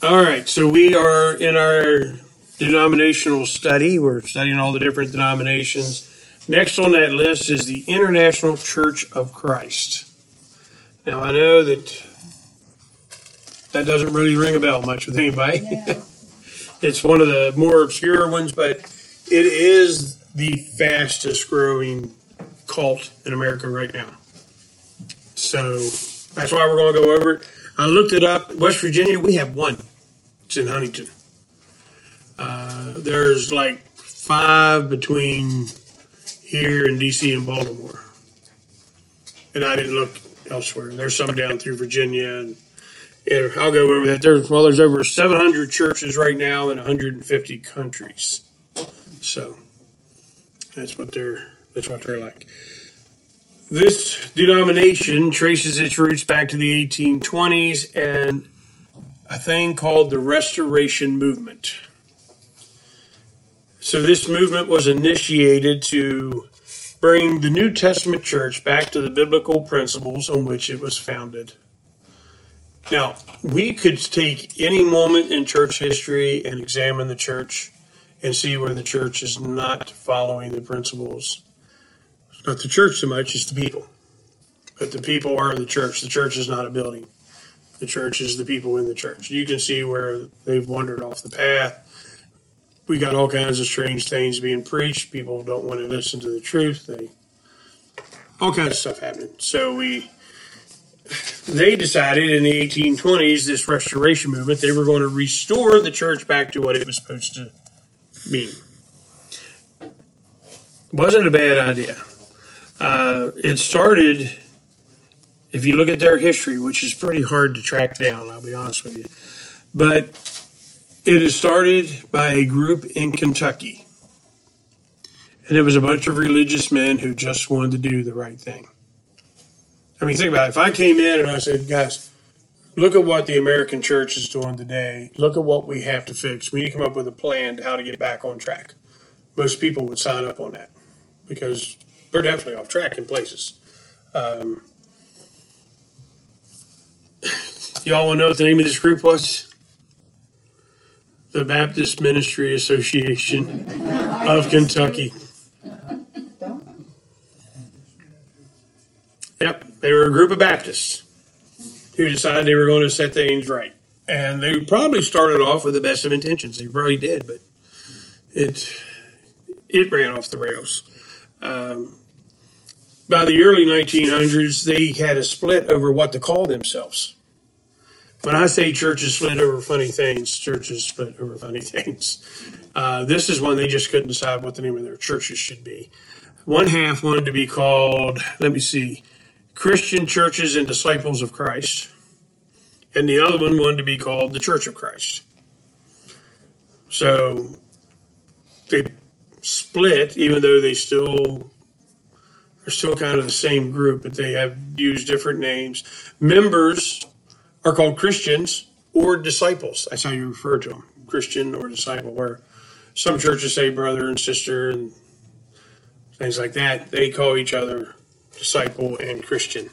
All right, so we are in our denominational study. We're studying all the different denominations. Next on that list is the International Church of Christ. Now, I know that doesn't really ring a bell much with anybody. Yeah. It's one of the more obscure ones, but it is the fastest growing cult in America right now. So that's why we're going to go over it. I looked it up. West Virginia, we have one. It's in Huntington. There's like 5 between here and D.C. and Baltimore. And I didn't look elsewhere. There's some down through Virginia. And I'll go over that. There's over 700 churches right now in 150 countries. So that's what they're like. This denomination traces its roots back to the 1820s and a thing called the Restoration Movement. So this movement was initiated to bring the New Testament church back to the biblical principles on which it was founded. Now, we could take any moment in church history and examine the church and see where the church is not following the principles. It's not the church so much, it's the people. But the people are the church. The church is not a building. The church is the people in the church. You can see where they've wandered off the path. We got all kinds of strange things being preached. People don't want to listen to the truth. All kinds of stuff happening. So they decided in the 1820s, this restoration movement, they were going to restore the church back to what it was supposed to mean. Wasn't a bad idea. It started, if you look at their history, which is pretty hard to track down, I'll be honest with you, but it is started by a group in Kentucky. And it was a bunch of religious men who just wanted to do the right thing. I mean, think about it. If I came in and I said, guys, look at what the American church is doing today. Look at what we have to fix. We need to come up with a plan to how to get back on track. Most people would sign up on that because we're definitely off track in places. Y'all want to know what the name of this group was? The Baptist Ministry Association of Kentucky. Yep, they were a group of Baptists who decided they were going to set things right. And they probably started off with the best of intentions. They probably did, but it ran off the rails. By the early 1900s, they had a split over what to call themselves. When I say churches split over funny things, churches split over funny things. This is one they just couldn't decide what the name of their churches should be. One half wanted to be called, Christian Churches and Disciples of Christ. And the other one wanted to be called the Church of Christ. So they split, even though they're still kind of the same group, but they have used different names. Members are called Christians or disciples. That's how you refer to them, Christian or disciple, where some churches say brother and sister and things like that. They call each other disciple and Christian.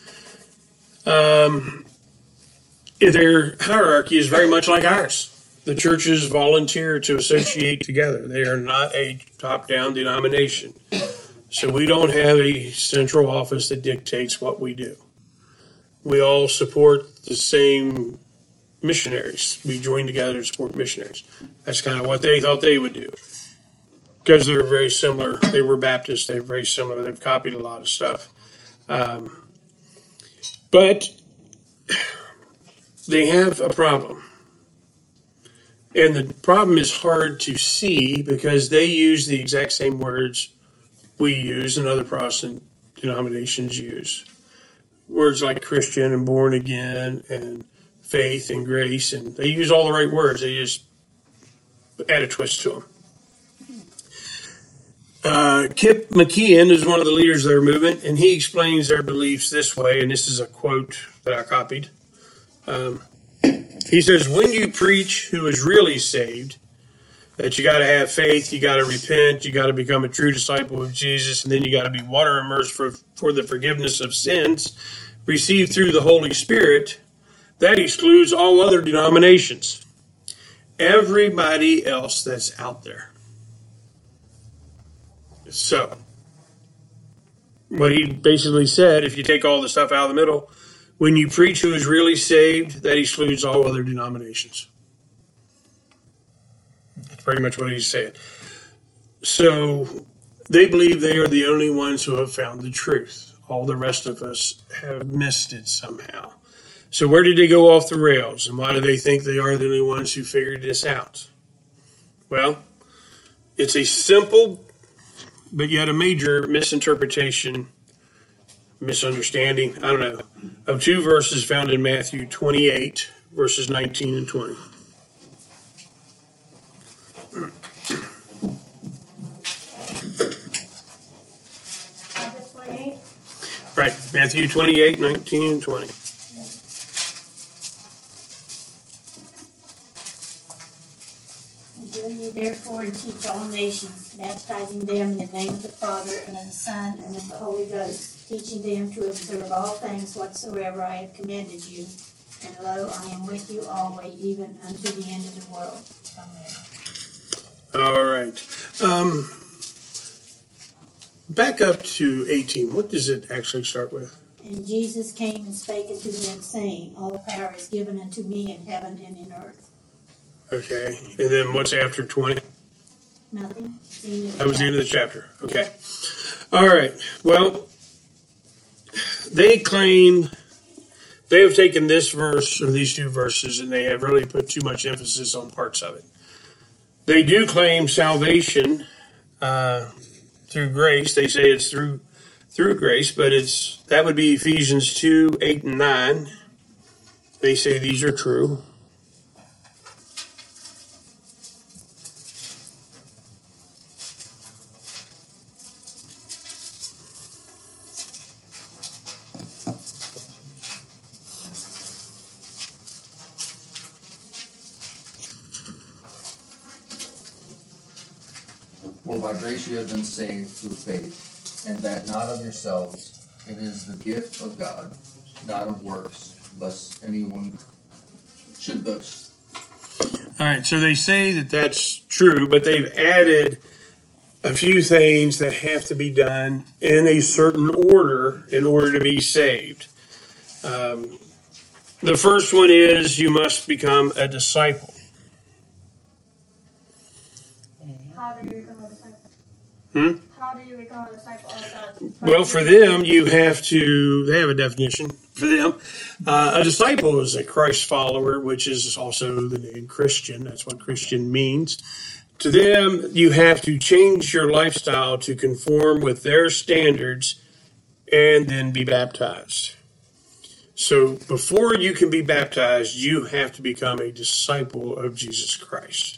Their hierarchy is very much like ours. The churches volunteer to associate together. They are not a top-down denomination. So we don't have a central office that dictates what we do. We all support the same missionaries. We join together to support missionaries. That's kind of what they thought they would do. Because they're very similar. They were Baptists. They're very similar. They've copied a lot of stuff. But they have a problem. And the problem is hard to see because they use the exact same words we use and other Protestant denominations use. Words like Christian and born again and faith and grace, and they use all the right words. They just add a twist to them. Kip McKeon is one of the leaders of their movement, and he explains their beliefs this way, and this is a quote that I copied. He says, when you preach who is really saved, that you got to have faith, you got to repent, you got to become a true disciple of Jesus, and then you got to be water immersed for the forgiveness of sins received through the Holy Spirit, that excludes all other denominations. everybody else that's out there. So, what he basically said, if you take all the stuff out of the middle, when you preach who is really saved, that excludes all other denominations. That's pretty much what he's saying. So, they believe they are the only ones who have found the truth. All the rest of us have missed it somehow. So where did they go off the rails? And why do they think they are the only ones who figured this out? Well, it's a simple but yet a major misinterpretation, misunderstanding, I don't know, of two verses found in Matthew 28, verses 19 and 20. Right, Matthew 28, 19 and 20. Go ye therefore and teach all nations, baptizing them in the name of the Father, and of the Son, and of the Holy Ghost, teaching them to observe all things whatsoever I have commanded you. And lo, I am with you always, even unto the end of the world. Amen. All right. Back up to 18. What does it actually start with? And Jesus came and spake unto them, saying, all power is given unto me in heaven and in earth. Okay. And then what's after 20? Nothing. That was the end of the chapter. Okay. All right. Well, they claim they have taken this verse or these two verses and they have really put too much emphasis on parts of it. They do claim salvation through grace. They say it's through grace, but that would be Ephesians 2, 8, and 9. They say these are true. For by grace you have been saved through faith, and that not of yourselves, it is the gift of God, not of works, lest anyone should boast. All right, so they say that that's true, but they've added a few things that have to be done in a certain order in order to be saved. The first one is you must become a disciple. How do you become a disciple? How do you become a disciple of God? Well, for them, they have a definition for them. A disciple is a Christ follower, which is also the name Christian. That's what Christian means. To them, you have to change your lifestyle to conform with their standards and then be baptized. So before you can be baptized, you have to become a disciple of Jesus Christ.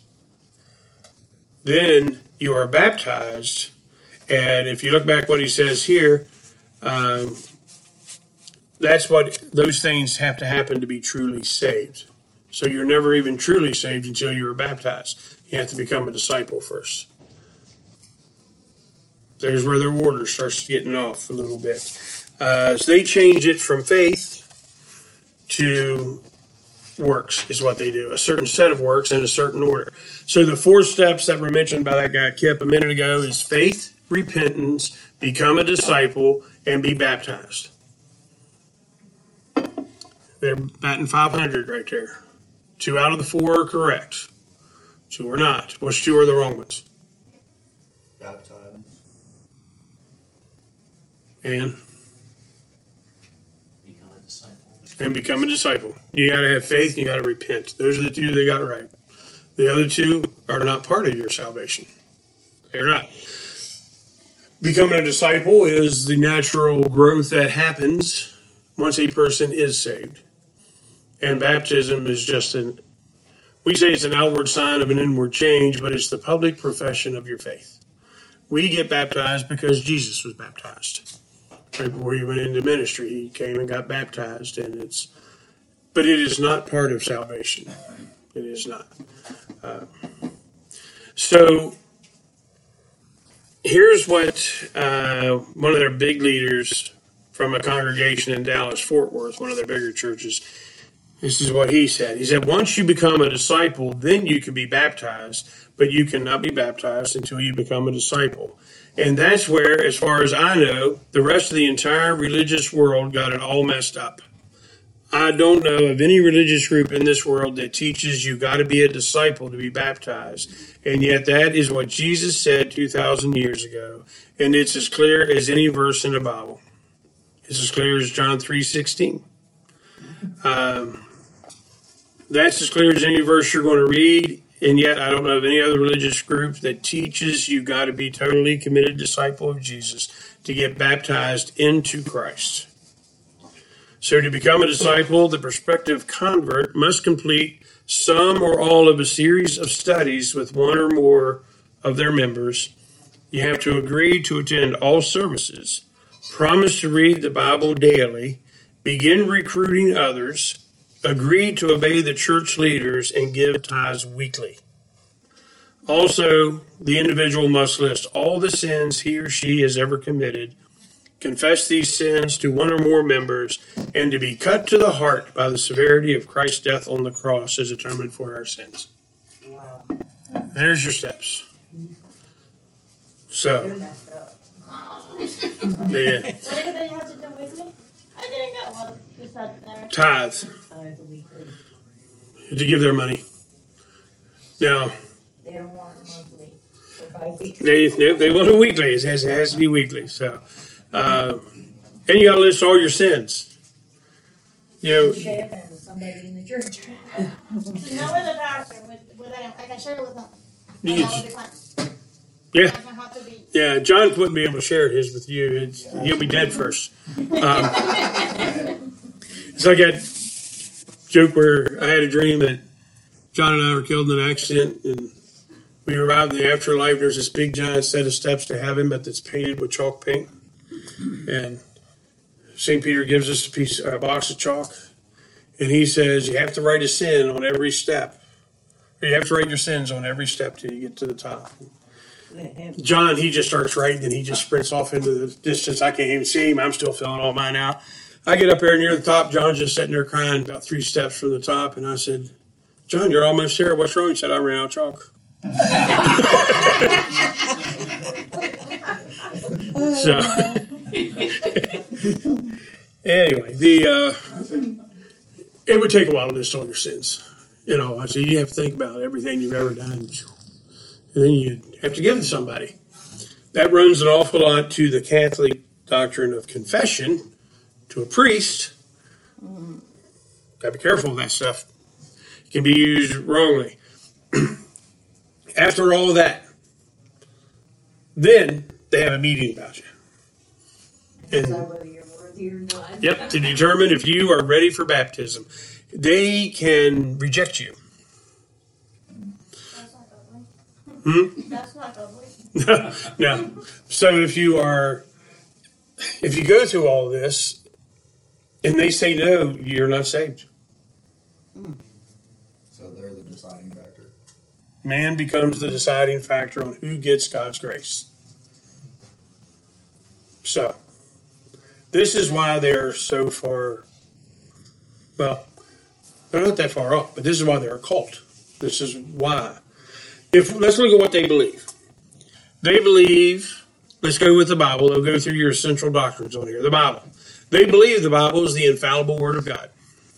Then you are baptized, and if you look back what he says here, that's what those things have to happen to be truly saved. So you're never even truly saved until you are baptized. You have to become a disciple first. There's where their order starts getting off a little bit. So they change it from faith to works is what they do. A certain set of works in a certain order. So the 4 steps that were mentioned by that guy Kip a minute ago is faith, repentance, become a disciple, and be baptized. They're batting 500 right there. 2 out of the 4 are correct. 2 are not. Which 2 are the wrong ones? Baptized. And Become a disciple. become a disciple. You got to have faith and you got to repent. Those are the 2 they got right. The other 2 are not part of your salvation. They're not. Becoming a disciple is the natural growth that happens once a person is saved. And baptism is just we say it's an outward sign of an inward change, but it's the public profession of your faith. We get baptized because Jesus was baptized. Right before he went into ministry, he came and got baptized, but it is not part of salvation. It is not. So here's what one of their big leaders from a congregation in Dallas, Fort Worth, one of their bigger churches, This is what he said. He said, once you become a disciple, then you can be baptized, but you cannot be baptized until you become a disciple. And that's where, as far as I know, the rest of the entire religious world got it all messed up. I don't know of any religious group in this world that teaches you got to be a disciple to be baptized. And yet that is what Jesus said 2,000 years ago. And it's as clear as any verse in the Bible. It's as clear as John 3:16. That's as clear as any verse you're going to read. And yet I don't know of any other religious group that teaches you got to be totally committed disciple of Jesus to get baptized into Christ. So to become a disciple, the prospective convert must complete some or all of a series of studies with one or more of their members. You have to agree to attend all services, promise to read the Bible daily, begin recruiting others, agree to obey the church leaders, and give tithes weekly. Also, the individual must list all the sins he or she has ever committed, confess these sins to one or more members, and to be cut to the heart by the severity of Christ's death on the cross as atonement for our sins. Wow. There's your steps. So, You're messed up. yeah. What did they have to do with me? I didn't get one. You said there. Tithe, Tithes a weekly. to give their money. Now, They don't want monthly. Or bi-weekly. they want it weekly. It has to be weekly. So, and you got to list all your sins. You know, Chef and somebody in the church. No, with the pastor, with anyone. I can share it with them. You And can- that would be fine. yeah, I don't have to be. yeah. John wouldn't be able to share his with you. He'll be dead first. It's like that joke where I had a dream that John and I were killed in an accident, and we arrived in the afterlife. There's this big giant set of steps to heaven, but that's painted with chalk paint. And St. Peter gives us a box of chalk, and he says you have to write a sin on every step. Or you have to write your sins on every step till you get to the top. John, he just starts writing, and he just sprints off into the distance. I can't even see him. I'm still filling all mine out. I get up there near the top. John's just sitting there crying about 3 steps from the top, and I said, John, you're almost there. What's wrong? He said, I ran out of chalk. So, anyway, it would take a while to list all your sins. You know, I said, you have to think about everything you've ever done. And then you have to give it to somebody. That runs an awful lot to the Catholic doctrine of confession to a priest. Got to be careful of that stuff. It can be used wrongly. After all of that, then they have a meeting about you. Decide And whether you're worthy or not. yep, to determine if you are ready for baptism. They can reject you. That's not ugly. That's not ugly. No. So if you go through all this and they say no, you're not saved. So they're the deciding factor. Man becomes the deciding factor on who gets God's grace. So this is why they're so far, well, they're not that far off, but this is why they're a cult. This is why. Let's look at what they believe. They believe, let's go with the Bible. They'll go through your central doctrines on here. The Bible. They believe the Bible is the infallible Word of God.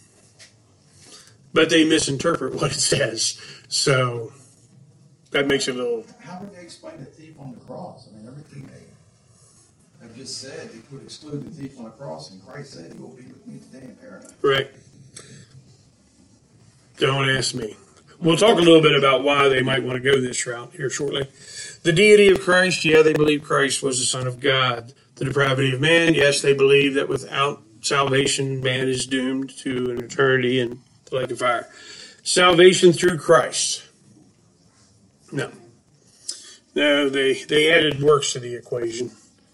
But they misinterpret what it says. So that makes it a little... How would they explain the thief on the cross? I mean, everything they have just said, they could exclude the thief on the cross, and Christ said, "You will be with me today in paradise." Right. Don't ask me. We'll talk a little bit about why they might want to go this route here shortly. The deity of Christ, yeah, they believe Christ was the Son of God. The depravity of man, yes, they believe that without salvation, man is doomed to an eternity in the lake of fire. Salvation through Christ. No. No, they added works to the equation.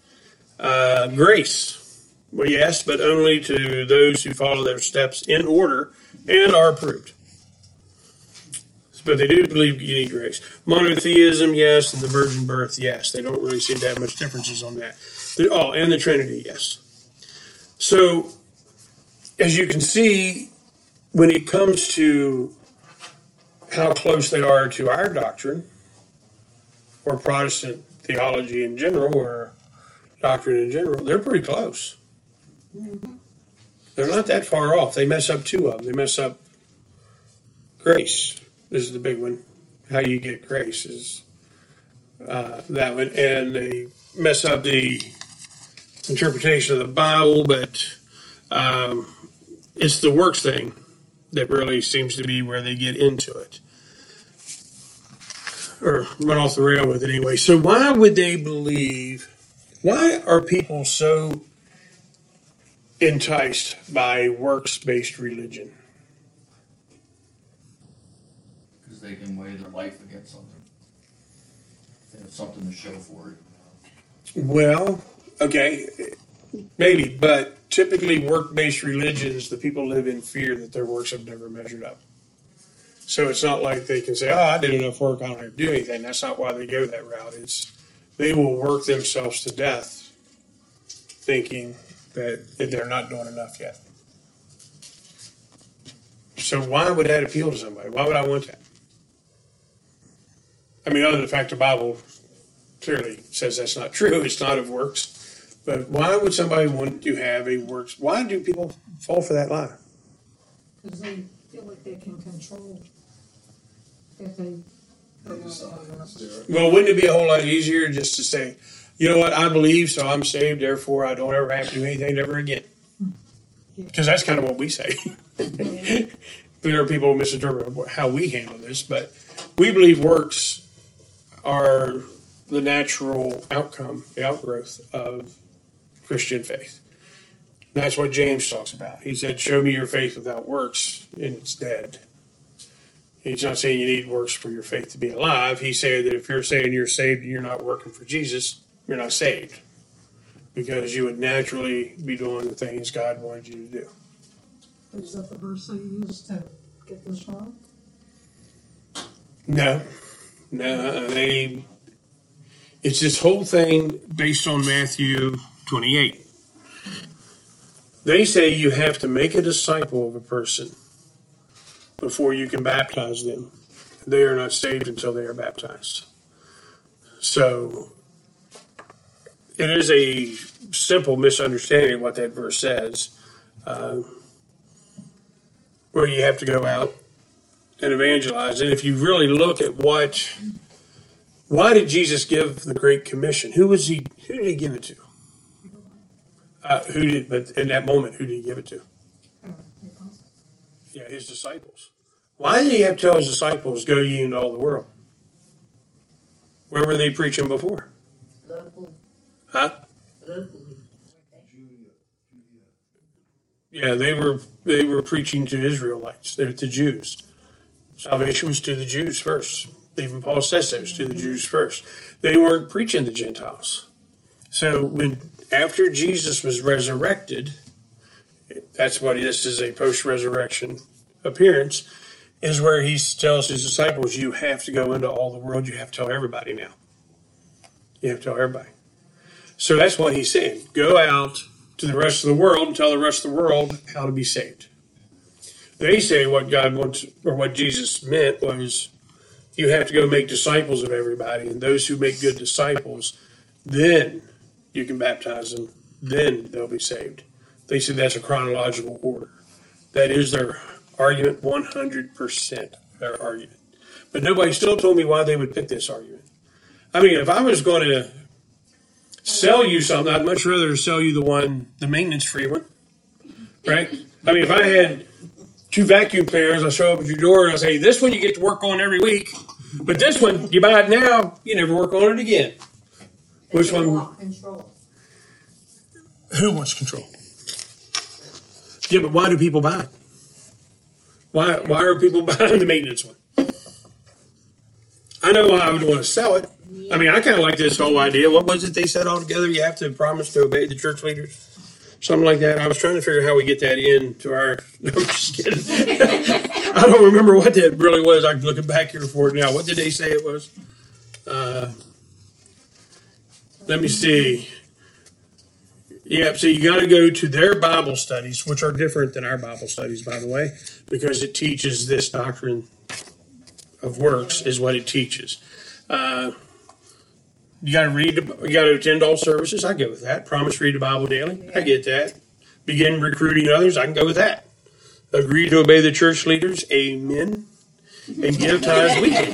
Grace. Well, yes, but only to those who follow their steps in order and are approved. But they do believe you need grace. Monotheism, yes, and the virgin birth, yes. They don't really seem to have much differences on that. And the Trinity, yes. So, as you can see, when it comes to how close they are to our doctrine, or Protestant theology in general, or doctrine in general, they're pretty close. They're not that far off. They mess up two of them. They mess up grace. This is the big one. How you get grace is that one. And they mess up the interpretation of the Bible, but it's the works thing that really seems to be where they get into it. Or run off the rail with it anyway. So why would they believe, why are people so enticed by works-based religion? Because they can weigh their life against something. They have something to show for it. Well, okay, maybe, but typically work-based religions, the people live in fear that their works have never measured up. So it's not like they can say, oh, I did enough work, I don't have to do anything. That's not why they go that route. It's they will work themselves to death thinking that they're not doing enough yet. So why would that appeal to somebody? Why would I want that? I mean, other than the fact the Bible clearly says that's not true. It's not of works. But why would somebody want to have a works? Why do people fall for that lie? Because they feel like they can control if they Well, wouldn't it be a whole lot easier just to say, you know what, I believe, so I'm saved, therefore I don't ever have to do anything ever again? Because that's kind of what we say. There are people who misinterpret how we handle this, but we believe works are the natural outcome, the outgrowth of Christian faith. That's what James talks about. He said, show me your faith without works, and it's dead. He's not saying you need works for your faith to be alive. He's saying that if you're saying you're saved and you're not working for Jesus, you're not saved. Because you would naturally be doing the things God wanted you to do. Is that the verse they use to get this wrong? No, it's this whole thing based on Matthew 28. They say you have to make a disciple of a person before you can baptize them. They are not saved until they are baptized. So it is a simple misunderstanding of what that verse says, where you have to go out and evangelize. And if you really look at why did Jesus give the Great Commission? Who did he give it to? But in that moment, who did he give it to? Yeah, his disciples. Why did he have to tell his disciples, go ye into all the world? Where were they preaching before? Local. Huh? Locally. Yeah, they were preaching to Israelites. They're to Jews. Salvation was to the Jews first. Even Paul says it was to the Jews first. They weren't preaching to Gentiles. So after Jesus was resurrected, that's what this is, a post-resurrection appearance, is where he tells his disciples, you have to go into all the world. You have to tell everybody now. You have to tell everybody. So that's what he's saying. Go out to the rest of the world and tell the rest of the world how to be saved. They say what God wants, or what Jesus meant was, you have to go make disciples of everybody, and those who make good disciples, then you can baptize them, then they'll be saved. They say that's a chronological order. That is their argument, 100% their argument. But nobody still told me why they would pick this argument. I mean, if I was going to sell you something, I'd much rather sell you the maintenance-free one, right? I mean, if I had 2 vacuum cleaners, I show up at your door and I say, this one you get to work on every week, but this one, you buy it now, you never work on it again. Which one? Control. Who wants control? Yeah, but why do people buy it? Why are people buying the maintenance one? I know I would want to sell it. I mean, I kind of like this whole idea. What was it they said all together? You have to promise to obey the church leaders. Something like that. I was trying to figure out how we get that into our... No, I'm just kidding. I don't remember what that really was. I'm looking back here for it now. What did they say it was? Let me see. Yeah, so you got to go to their Bible studies, which are different than our Bible studies, by the way, because it teaches this doctrine of works is what it teaches. You got to read. You got to attend all services. I go with that. Promise to read the Bible daily. I get that. Begin recruiting others. I can go with that. Agree to obey the church leaders. Amen. And give tithes weekly.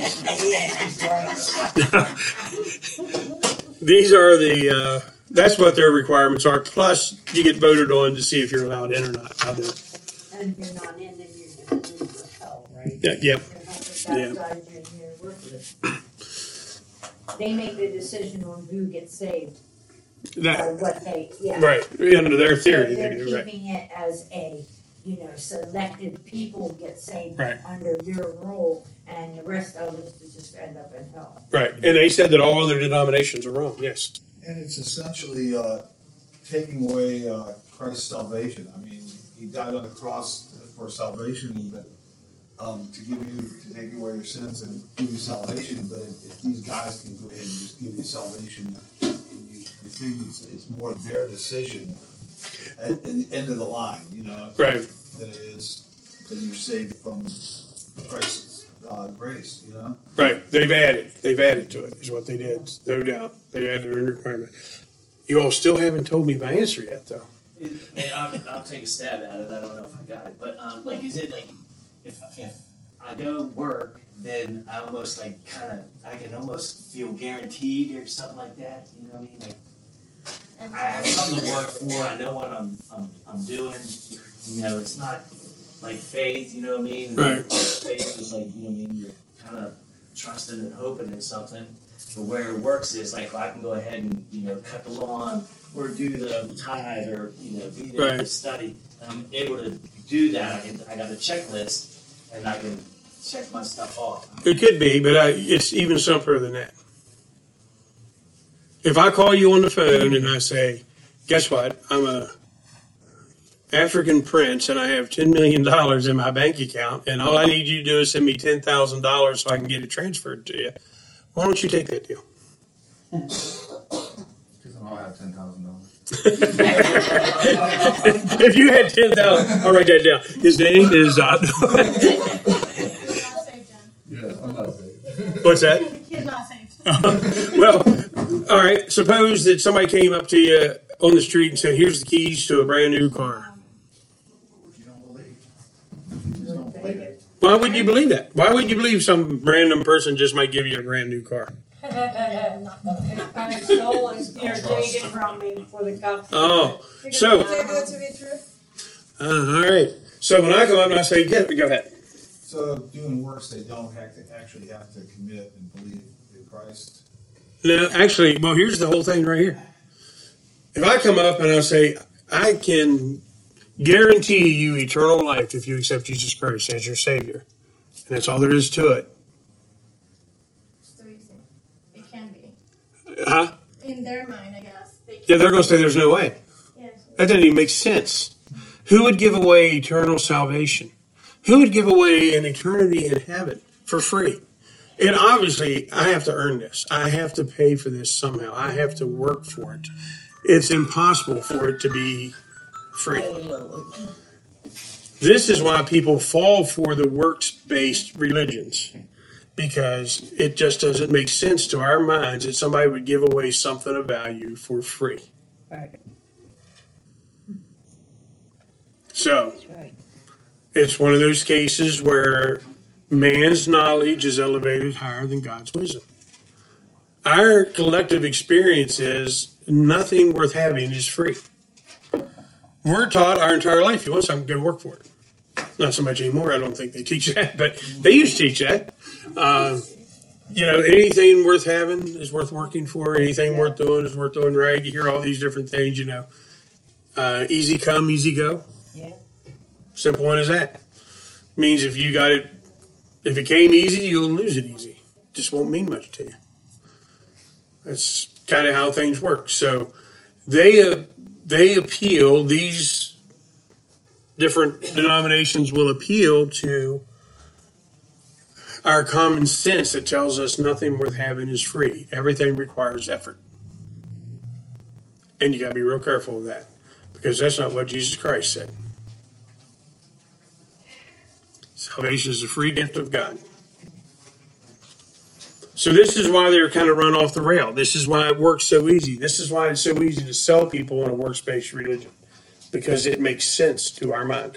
These are the. That's what their requirements are. Plus, you get voted on to see if you're allowed in or not. And if you're not in, then you're going to lose your hell, right? Yeah. Yep. They make the decision on who gets saved. That, or what they, right. Under their theory, they're they do, right. keeping it as a, selected people get saved Right. under your rule, and the rest of us to just end up in hell. Right. And they said that all other denominations are wrong. Yes. And it's essentially taking away Christ's salvation. I mean, he died on the cross for salvation, but to take away your sins and give you salvation. But if these guys can go ahead and just give you salvation, you think it's more their decision at the end of the line, Right. than it is that you're saved from Christ's grace, Right. They've added to it, is what they did. No doubt. They added a requirement. You all still haven't told me my answer yet, though. I'll take a stab at it. I don't know if I got it, but is it like if I go work, then I almost I can almost feel guaranteed or something like that. You know what I mean? Like I have something to work for. I know what I'm doing. It's not like faith. You know what I mean? Right. Faith is like you're kind of trusting and hoping in something. But where it works is like I can go ahead and cut the lawn or do the tithe or be there Right. to study. And I'm able to do that. I got a checklist and I can check my stuff off. It could be, but it's even simpler than that. If I call you on the phone and I say, guess what? I'm a African prince and I have $10 million in my bank account and all I need you to do is send me $10,000 so I can get it transferred to you. Why don't you take that deal? Because I don't have $10,000. If you had 10,000, I'll write that down. His name is. Yeah, I'm not saved. What's that? He's not saved. Well, all right. Suppose that somebody came up to you on the street and said, "Here's the keys to a brand new car." You don't believe. You just don't believe it. Why would you believe that? Why would you believe some random person just might give you a brand new car? I stole and taken from me for the cops. Oh, so Take that to be true. all right. So when I come up and I say, "Go ahead," So doing works they don't actually have to commit and believe in Christ. no, actually, well, here's the whole thing right here. If I come up and I say, "I can guarantee you eternal life if you accept Jesus Christ as your Savior," and that's all there is to it. So easy. It can be. Huh? In their mind, I guess. Yeah, they're going to say there's no way. Yes. That doesn't even make sense. Who would give away eternal salvation? Who would give away an eternity in heaven for free? And obviously, I have to earn this. I have to pay for this somehow. I have to work for it. It's impossible for it to be free. This is why people fall for the works-based religions, because it just doesn't make sense to our minds that somebody would give away something of value for free. Right. So, Right. it's one of those cases where man's knowledge is elevated higher than God's wisdom. Our collective experience is nothing worth having is free. We're taught our entire life, you want something, go work for it. Not so much anymore, I don't think they teach that, but they used to teach that. Anything worth having is worth working for. Anything worth doing is worth doing right. You hear all these different things, easy come, easy go. Yeah. Simple one as that. Means if it came easy, you'll lose it easy. Just won't mean much to you. That's kind of how things work. So they appeal, these different denominations will appeal to our common sense that tells us nothing worth having is free. Everything requires effort. And you got to be real careful of that, because that's not what Jesus Christ said. Salvation is a free gift of God. So this is why they're kind of run off the rail. This is why it works so easy. This is why it's so easy to sell people in a works-based religion, because it makes sense to our mind.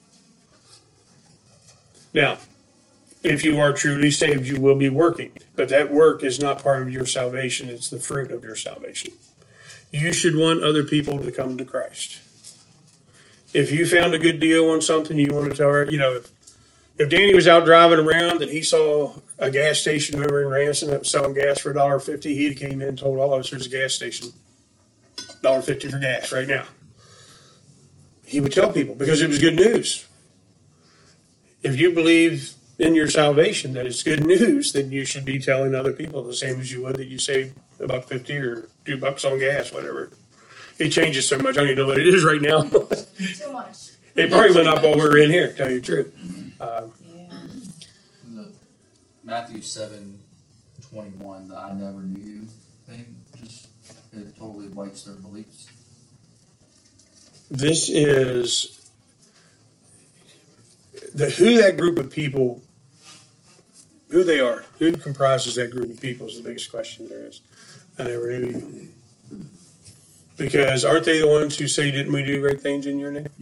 Now, if you are truly saved, you will be working, but that work is not part of your salvation. It's the fruit of your salvation. You should want other people to come to Christ. If you found a good deal on something, you want to tell her, if Danny was out driving around and he saw a gas station over in Ransom that was selling gas for $1.50, he'd came in and told all of us there's a gas station, $1.50 for gas right now. He would tell people because it was good news. If you believe in your salvation that it's good news, then you should be telling other people the same as you would that you saved $1.50 or $2 on gas, whatever. It changes so much. I don't even know what it is right now. Too much. It probably went up while we were in here, to tell you the truth. The Matthew 7:21, the I never knew you thing, it totally wipes their beliefs. This is who that group of people, who they are, who comprises that group of people is the biggest question there is. I never knew you. Because aren't they the ones who say, didn't we do great things in your name?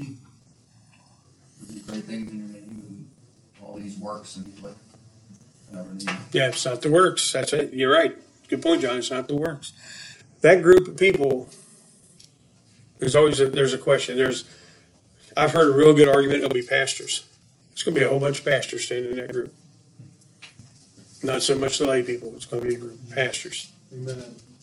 Great things in your name and all these works and like, I never knew you. Yeah, it's not the works. That's it. You're right. Good point, John. It's not the works. That group of people, there's a question. I've heard a real good argument. It'll be pastors. It's going to be a whole bunch of pastors standing in that group. Not so much the lay people. It's going to be a group of pastors. Amen.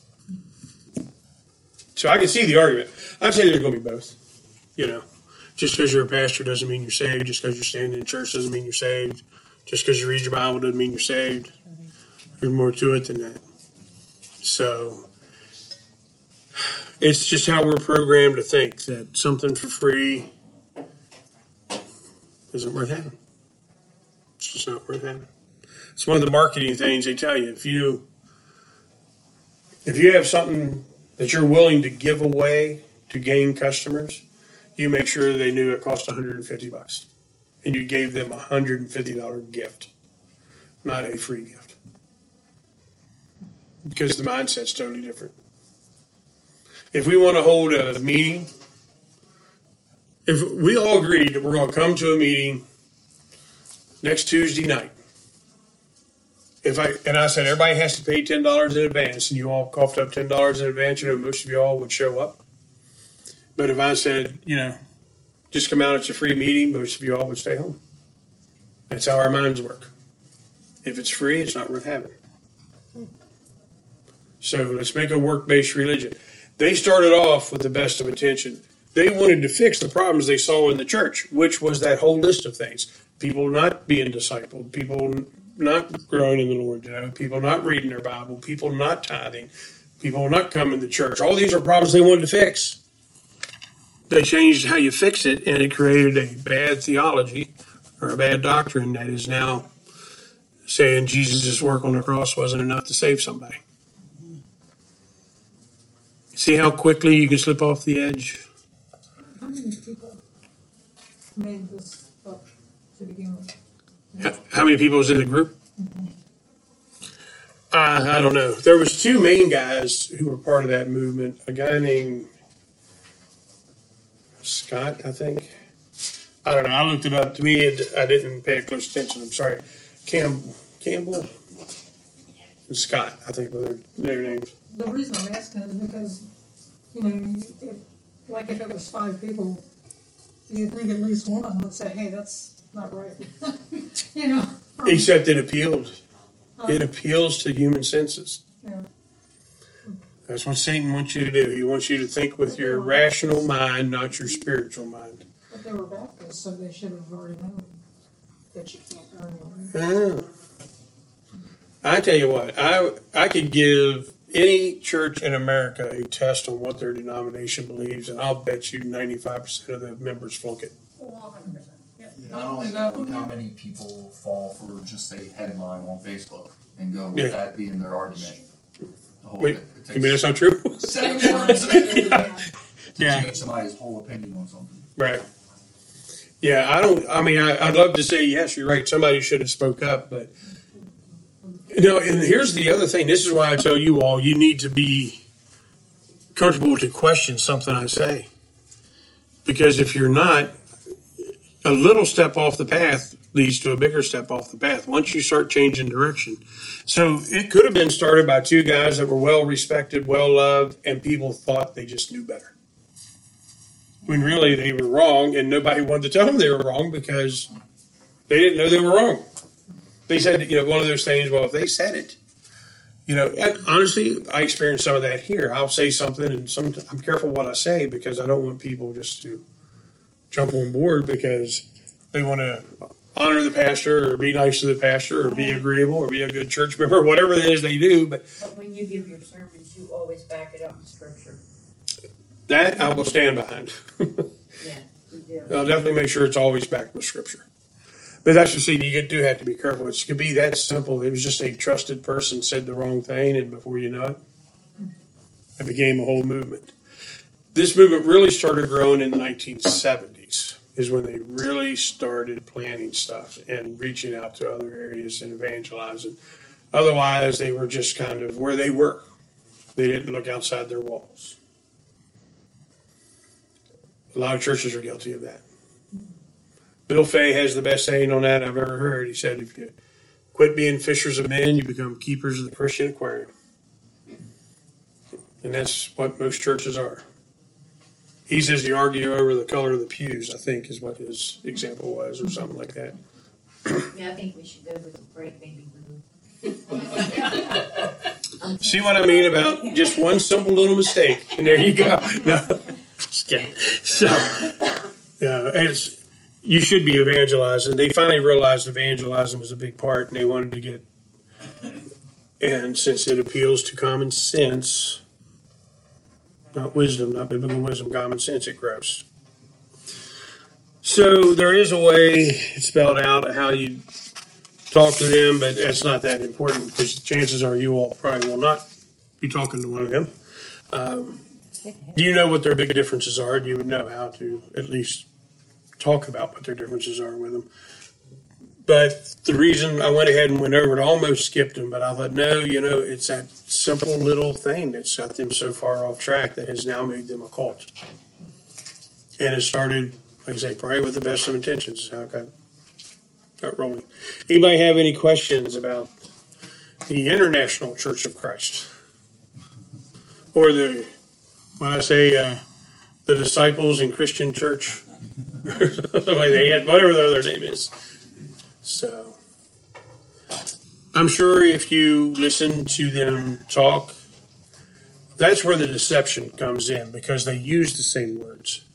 So I can see the argument. I'd say there's going to be both. Just because you're a pastor doesn't mean you're saved. Just because you're standing in church doesn't mean you're saved. Just because you read your Bible doesn't mean you're saved. There's more to it than that. So it's just how we're programmed to think that something for free isn't worth having. It's just not worth having. It's one of the marketing things they tell you. If you have something that you're willing to give away to gain customers, you make sure they knew it cost $150, and you gave them a $150 gift, not a free gift, because the mindset's totally different. If we want to hold a meeting, if we all agreed that we're going to come to a meeting next Tuesday night, I said everybody has to pay $10 in advance, and you all coughed up $10 in advance, most of you all would show up. But if I said, just come out, it's a free meeting, most of you all would stay home. That's how our minds work. If it's free, it's not worth having. So let's make a work-based religion. They started off with the best of intention. They wanted to fix the problems they saw in the church, which was that whole list of things. People not being discipled, people not growing in the Lord, people not reading their Bible, people not tithing, people not coming to church. All these are problems they wanted to fix. They changed how you fix it, and it created a bad theology or a bad doctrine that is now saying Jesus' work on the cross wasn't enough to save somebody. See how quickly you can slip off the edge? How many people made this up to begin with? How many people was in the group? I don't know. There was two main guys who were part of that movement. A guy named Scott, I think. I don't know. I looked it up. To me, I didn't pay close attention. I'm sorry. Campbell and Scott, I think were their names. The reason I'm asking is because, if it was 5 people, you think at least one of them would say, hey, that's not right. Except it appealed. It appeals to human senses. Yeah. That's what Satan wants you to do. He wants you to think with your rational mind, not your spiritual mind. But they were Baptists, so they should have already known that you can't earn it. I tell you what, I could give any church in America a test on what their denomination believes, and I'll bet you 95% of the members flunk it. 100%. Not only that, look how many people fall for just a headline on Facebook and go with that being their argument. whole. Wait, it you mean that's not true? 7 words to Yeah. change somebody's whole opinion on something. Right. Yeah, I'd love to say, yes, you're right. Somebody should have spoke up, but and here's the other thing. This is why I tell you all, you need to be comfortable to question something I say. Because if you're not, a little step off the path leads to a bigger step off the path once you start changing direction. So it could have been started by two guys that were well respected, well loved, and people thought they just knew better. When really they were wrong, and nobody wanted to tell them they were wrong because they didn't know they were wrong. They said, one of those things, well, if they said it, and honestly, I experienced some of that here. I'll say something, and I'm careful what I say because I don't want people just to jump on board because they want to honor the pastor or be nice to the pastor or be agreeable or be a good church member, whatever it is they do. But when you give your sermons, you always back it up in scripture. That I will stand behind. Yeah, you do. I'll definitely make sure it's always backed with scripture. But that's just saying you do have to be careful. It could be that simple. It was just a trusted person said the wrong thing, and before you know it, it became a whole movement. This movement really started growing in the 1970s, is when they really started planning stuff and reaching out to other areas and evangelizing. Otherwise, they were just kind of where they were. They didn't look outside their walls. A lot of churches are guilty of that. Bill Fay has the best saying on that I've ever heard. He said, if you quit being fishers of men, you become keepers of the Christian aquarium. And that's what most churches are. He says you argue over the color of the pews, I think is what his example was, or something like that. Yeah, I think we should go with the great baby blue. See what I mean about just one simple little mistake, and there you go. No, just kidding. So, you should be evangelizing. They finally realized evangelizing was a big part, and they wanted to get. And since it appeals to common sense, not wisdom, not biblical wisdom, common sense, it grows. So there is a way spelled out how you talk to them, but that's not that important because chances are you all probably will not be talking to one of them. Do you know what their big differences are? Do you know how to at least talk about what their differences are with them? But the reason I went ahead and went over it, I almost skipped them, but I thought, no, it's that simple little thing that's got them so far off track that has now made them a cult. And it started, like I say, probably with the best of intentions is how it got rolling. Anybody have any questions about the International Church of Christ? Or when I say the Disciples in Christian Church, whatever the other name is. So, I'm sure if you listen to them talk, that's where the deception comes in because they use the same words.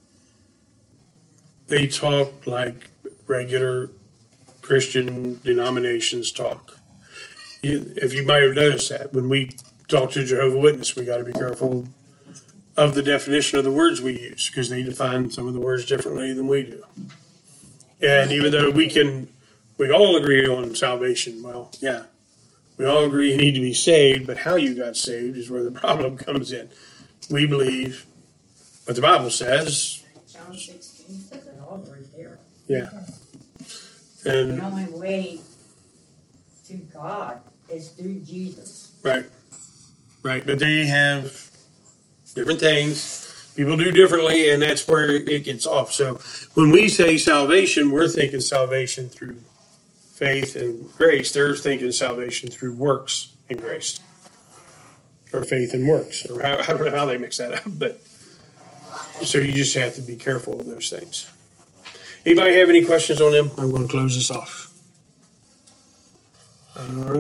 They talk like regular Christian denominations talk. If you might have noticed that, when we talk to Jehovah's Witness, we got to be careful of the definition of the words we use because they define some of the words differently than we do. And even though we all agree on salvation, well, yeah, we all agree you need to be saved, but how you got saved is where the problem comes in. We believe what the Bible says. John 16 says it all right there. Yeah. And the only way to God is through Jesus. Right. But they have different things. People do differently, and that's where it gets off. So when we say salvation, we're thinking salvation through faith and grace. They're thinking salvation through works and grace. Or faith and works. Or I don't know how they mix that up. But so you just have to be careful of those things. Anybody have any questions on them? I'm going to close this off.